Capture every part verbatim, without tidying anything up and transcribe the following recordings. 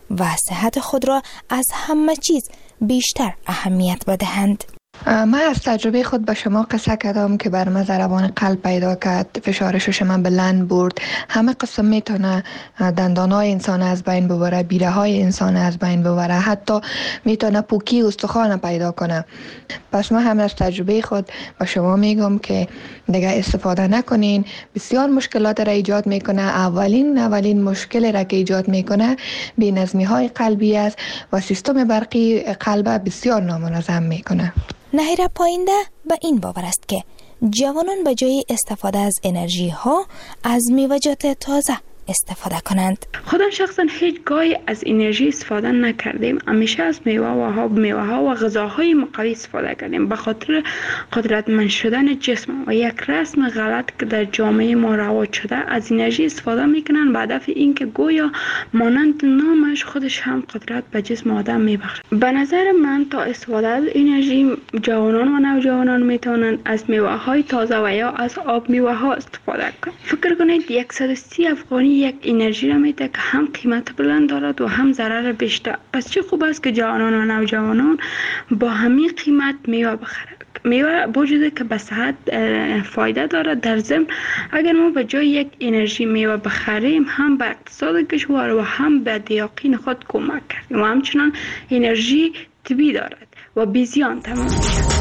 و صحت خود را از همه چیز بیشتر اهمیت بدهند. من از تجربه خود به شما قصه کردم که بر من ضربان قلب پیدا کرد، فشار شش من بلند برد. همه قسم میتونه دندانهای انسان از بین ببره، بیره های انسان از بین ببره، حتی میتونه پوکی استخوان پیدا کنه. پس من هم از تجربه خود به شما میگم که دیگه استفاده نکنین. بسیار مشکلات را ایجاد میکنه. اولین اولین مشکل را که ایجاد میکنه بی‌نظمی های قلبی است و سیستم برقی قلب بسیار نامنظم میکنه. نهیره پاینده به این باور است که جوانان به جای استفاده از انرژی ها از میوه‌جات تازه استفاده کنند. خودم شخصا هیچ گاهی از انرژی استفاده نکردیم. همیشه از میوه و ها میوه ها و غذاهای مقوی استفاده کردیم به خاطر قدرتمند شدن جسم و یک رسم غلط که در جامعه ما رواج شده. از انرژی استفاده میکنن به هدف اینکه گویا مانند نامش خودش هم قدرت به جسم آدم میبخشه. به نظر من تا استفاده از انرژی جوانان و نوجوانان میتونن از میوه های تازه و یا از آب میوه ها استفاده کنند. فکر کنید صد و سی افغانی یک انرژی را میده که هم قیمت بلند دارد و هم ضرر بیشتر. پس چه خوب است که جوانان و نوجوانان با همین قیمت میوه بخرند. میوه وجوده که به صحت فایده دارد. در ضمن اگر ما به جای یک انرژی میوه بخریم هم به اقتصاد کشور و هم به دیاقین خود کمک کردیم و همچنان انرژی طبیعی دارد و بی زیان تمام میشه.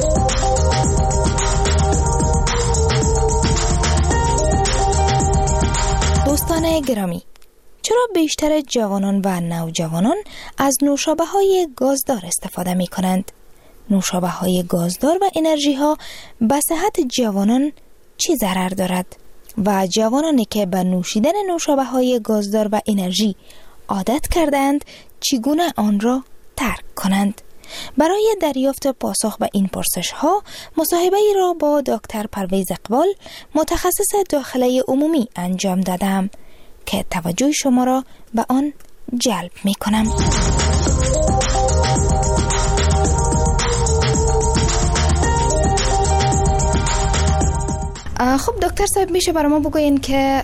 دوستان گرامی، چرا بیشتر جوانان و نوجوانان از نوشابه های گازدار استفاده می کنند؟ نوشابه های گازدار و انرژی ها به صحت جوانان چی ضرر دارد؟ و جوانانی که به نوشیدن نوشابه های گازدار و انرژی عادت کردند چگونه آن را ترک کنند؟ برای دریافت پاسخ به این پرسش ها مصاحبه ای را با دکتر پرویز اقبال متخصص داخله عمومی انجام دادم که توجه شما را به آن جلب می کنم. خب دکتر صاحب، میشه برای ما بگوین که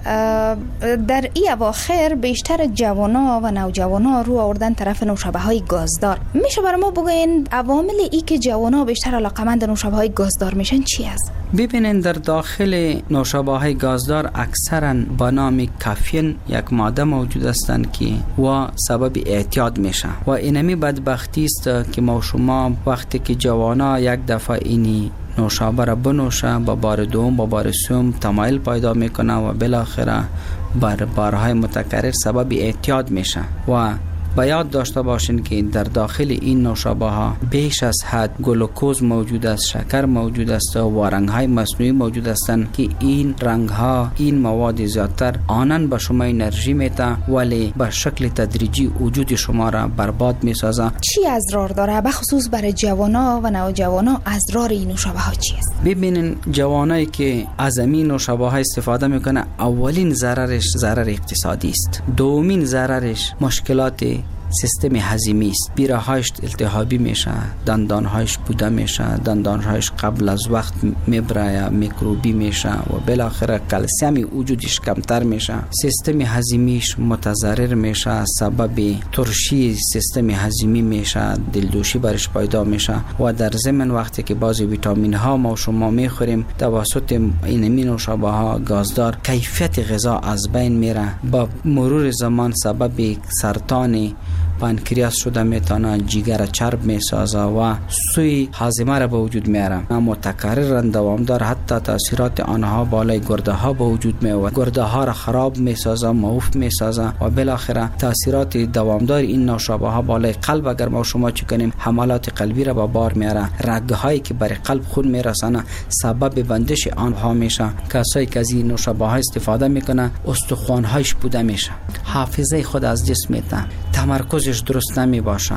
در این اواخر بیشتر جوانا و نوجوانا رو آوردن طرف نوشابه های گازدار. میشه برای ما بگوین عوامل ای که جوانا بیشتر علاقمند نوشابه های گازدار میشن چی است؟ ببینین در داخل نوشابه های گازدار اکثرا با نام کافین یک ماده موجود هستند که و سبب اعتیاد میشه و اینمی بدبختی است که ما شما وقتی که جوانا یک دفعه اینی نوشابه را بنوشه با بار دوم با بار سوم تمایل پیدا میکنه و بالاخره بر بارهای متکرر سبب اعتیاد میشه. و باید داشته باشین که در داخل این نوشابه ها بیش از حد گلوکوز موجود است، شکر موجود است و رنگ های مصنوعی موجود هستند که این رنگ ها، این مواد زیادتر آنن به شما انرژی میده ولی به شکل تدریجی وجود شما را برباد میسازه. چی اضرار داره به خصوص برای جوانا و نوجوانا؟ اضرار این نوشابه ها چی است؟ ببینین جوانایی که از این نوشابه ها استفاده میکنه اولین ضررش ضرر اقتصادی است، دومین ضررش مشکلات سیستم هضمی است. بیره‌هایش التهابی میشه، دندانهایش پوده میشه، دندانهایش قبل از وقت میبره یا میکروبی میشه و بالاخره کلسیم وجودش کمتر میشه. سیستم هضمیش متضرر میشه، سبب ترشی سیستم هضمی میشه، دلدوشی برش پیدا میشه و در ضمن وقتی که بعضی ویتامین ها ما شما میخوریم توسط این نوشابه ها گازدار کیفیت غذا از بین میره. با مرور زمان سبب سرطان پانکریاس شده میتونه، جگر چرب میسازه و سوی هاضمه را به وجود میاره. متکرر دوامدار حتی تاثیرات آنها بالای گرده ها به وجود میآورد، گرده ها را خراب میسازه، معوف میسازه و بالاخره تاثیرات دوامدار این نوشابه ها بالای قلب اگر ما شما چی کنیم حملات قلبی را به بار میاره، رگ هایی که برای قلب خون میرسانه سبب بندش آنها میشه. کسایی که از این نوشابه ها استفاده میکنه استخوان هایش پوده میشه، حافظه خود از جسم میته، تمرکزش درست نمی باشه.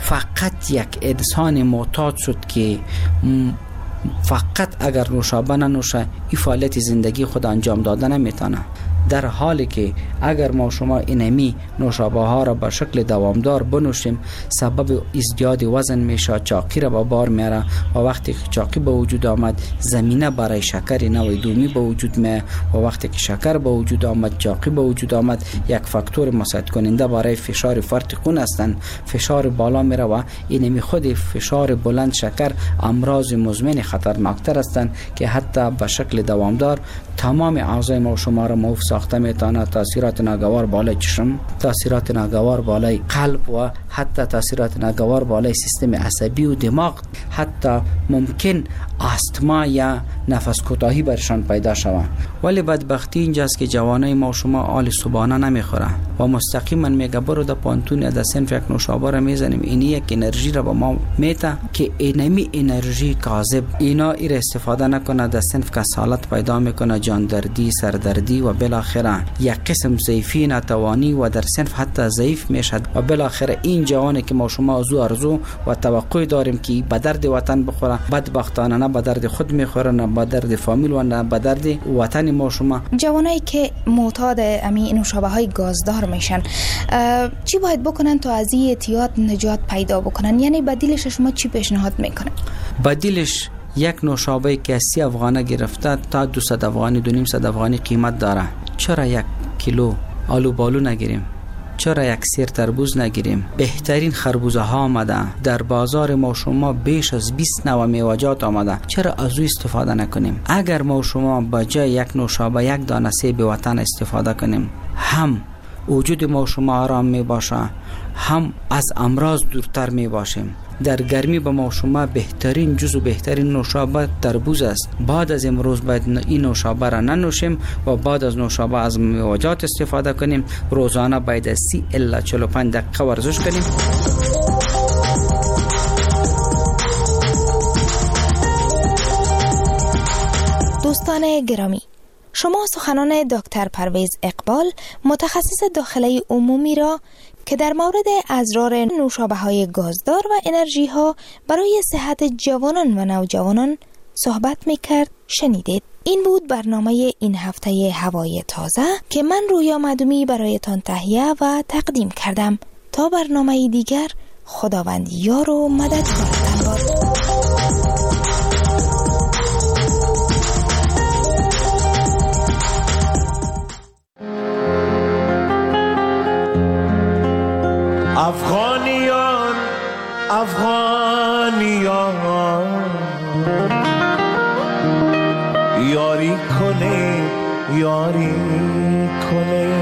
فقط یک انسان معتاد شد که فقط اگر نوشابه ننوشه این فعالیت زندگی خود انجام داده نمیتونه. در حالی که اگر ما شما اینمی نوشابه ها را به شکل دوامدار بنوشیم سبب ازدیاد وزن میشه، چاقی را به بار میاره و وقتی که چاقی به وجود آمد زمینه برای شکر نوع دومی به وجود میاد و وقتی که شکر به وجود آمد چاقی به وجود آمد یک فاکتور مساعد کننده برای فشار فرط خون هستند. فشار بالا میره و اینمی خود فشار بلند شکر امراض مزمن خطرناکتر هستند که حتی به شکل دوامدار تمام اعضای ما و شما را موف ساخته میتونه. تاثیرات ناگوار بالای چشم، تاثیرات ناگوار بالای قلب و حتی تاثیرات ناگوار بالای سیستم عصبی و دماغ، حتی ممکن استما یا نفس کوتاهی برشان پیدا شود. ولی بدبختی اینجاست که جوانای ما و شما آل صبحانه نمیخوره و مستقیما میگه برو در پانتون یا در صنف یک نوشابه را میزنیم، این یک انرژی را به ما میته که اینمی انرژی کاذب اینا ایر استفاده نکنه در صنف کسالت پیدا میکنه، جان دردی، سردردی و بالاخره یک قسم ضعیفی، ناتوانی و در صنف حتی ضعیف میشد و بالاخره این جوانی که ما شما از او آرزو و توقع داریم که به درد وطن بخوره، بدبختانه نه به درد خود میخوره، نه به درد فامیل و نه به درد وطن ما شما. جوانایی که معتاد امی نوشابه های گازدار میشن چی باید بکنن تا از این اعتیاد نجات پیدا بکنن؟ یعنی بدیلش شما چی پیشنهاد میکنن؟ بدیلش یک نوشابه که سی افغانه گرفته تا دویست افغانی، دو نیم صد افغانی قیمت داره. چرا یک کیلو آلو بالو نگیریم؟ چرا یک سیر تربوز نگیریم؟ بهترین خربوزه ها آمده در بازار ما شما، بیش از بیست نوع میوه‌جات آمده، چرا از او استفاده نکنیم؟ اگر ما شما با جای یک نوشابه یک دانه سیب وطن استفاده کنیم، هم وجود ما شما آرام می باشه، هم از امراض دورتر می باشیم. در گرمی به ما شما بهترین جزو بهترین نوشابه تربوز است. بعد از امروز باید این نوشابه را ننوشیم و بعد از نوشابه از میوه‌جات استفاده کنیم. روزانه باید از سی الی چهل و پنج دقیقه ورزش کنیم. دوستان گرامی، شما سخنان دکتر پرویز اقبال متخصص داخله عمومی را که در مورد اضرار نوشابه های گازدار و انرژی ها برای صحت جوانان و نوجوانان صحبت میکرد شنیدید. این بود برنامه این هفته هوای تازه که من رویا مدومی برایتان تهیه و تقدیم کردم. تا برنامه دیگر، خداوند یار و مددگارتان باد. افغانیان افغانیان یاری کنه یاری کنه،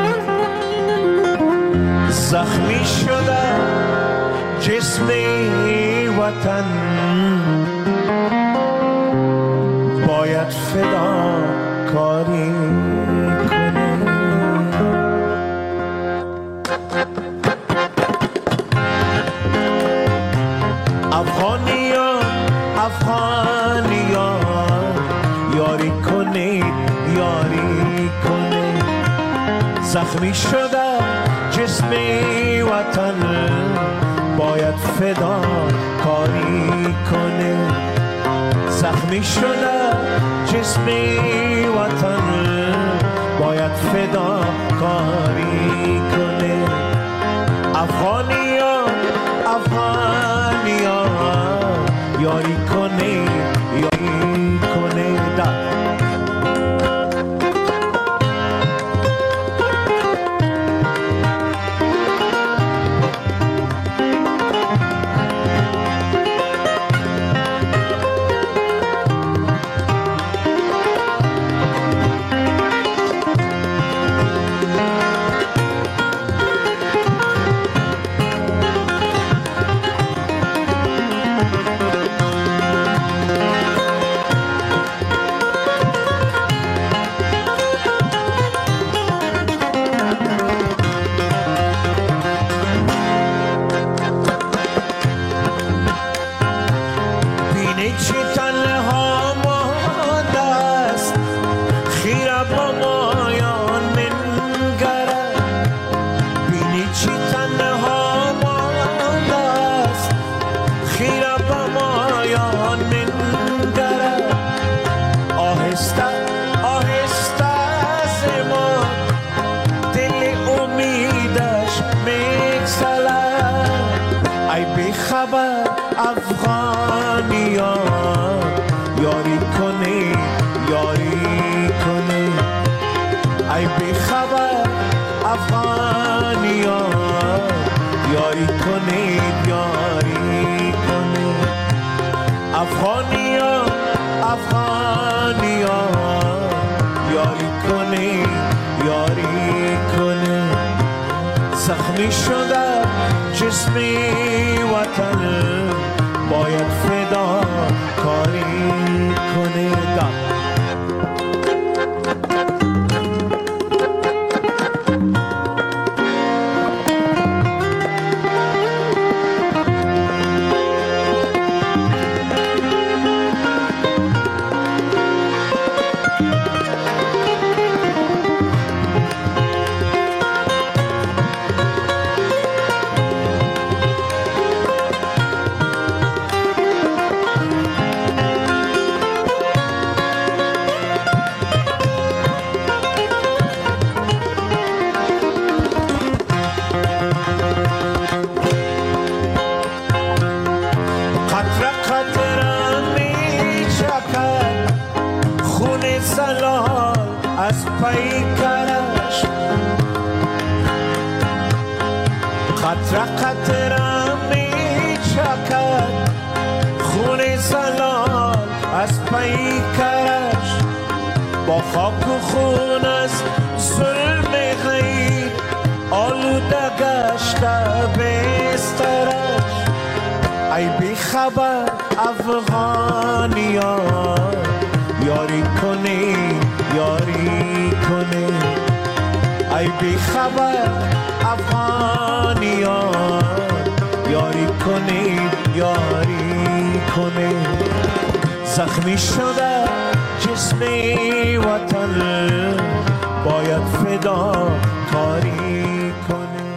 زخمی شده جسم وطن باید فدا کاری کنه. افغانیان افغانیان یاری کنه یاری کنه، زخمی شده جسم وطن باید فدا کاری کنه. زخمی شده جسم وطن باید فدا کاری کنه. افغانیان افغانیان یاری کنه یاری کنه دا. خبر افغانیان یاری کنه یاری کنه ای بی خبر افغانیان یاری کنه یاری کنه افغانیان افغانیان یاری کنه یاری کنه زخمی شده جسم وطن باید فدا کاری کنه دا قطره قطره می چکد خون زلال از پیکرش با خاک و خون از ظلم غیر آلوده گشته بسترش ای بی خبر افغانیان یاری کنه یاری کنه ای بی خبر افغانیان یاری کنه یاری کنه زخمی شده جسم وطن باید فدا کاری